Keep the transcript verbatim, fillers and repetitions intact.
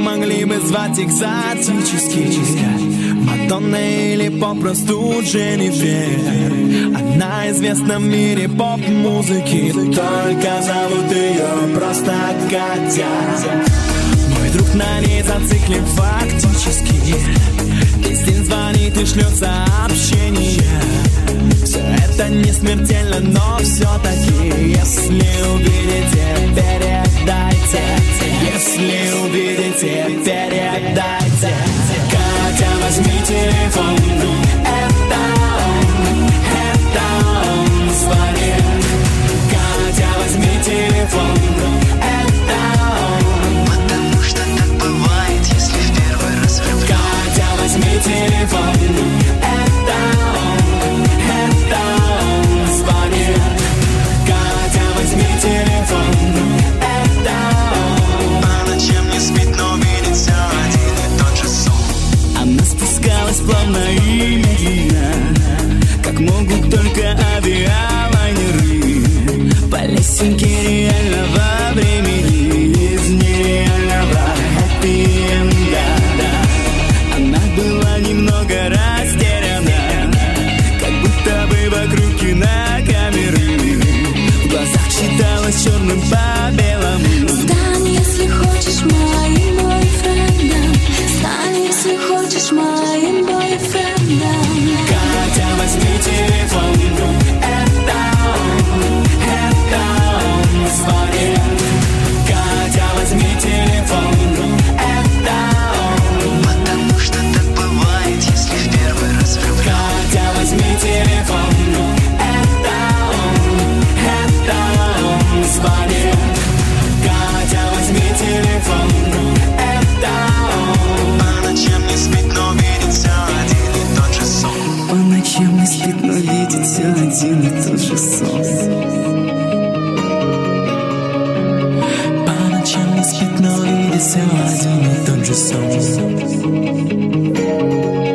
могли бы звать экзотически. Мадонна или попросту Дженнифер. Она известна в мире поп-музыки, только зовут ее просто Катя. Мой друг на ней зациклен фактически. Песен звонит и шлет сообщения. Все это не смертельно, но все-таки, если увидите, передайте. Если увидите, передайте. Катя, возьми телефон. Это он, это он звонит. Катя, возьми телефон. Это он. Потому что так бывает, если в первый раз влюблен. Катя, возьми телефон. Это он, это он звонит. Катя, возьми телефон. Это он. По ночам не спит, но видит все один и тот же сон. Она спускалась плавно и медленно, как могут только авиалайнеры, по лесенке реального времени, из нереального хэппи-энда. Она была немного растеряна, как будто бы вокруг кинокамеры. В глазах читалось черным по белому. Стань, если хочешь, моим бойфрендом. Стань, если хочешь, моим бойфрендом. Катя, возьми телефон. Это он, это он звонит. Катя, возьми телефон. Это он. Потому что так бывает, если в первый раз влюблен. Катя, возьми телефон. Это он, это он звонит. Катя, возьми телефон. Это он. По ночам не спит, но видит все один и тот же сон. По ночам не спит, но видит все один и тот же сон. По ночам не спит, но видит все один и тот же сон.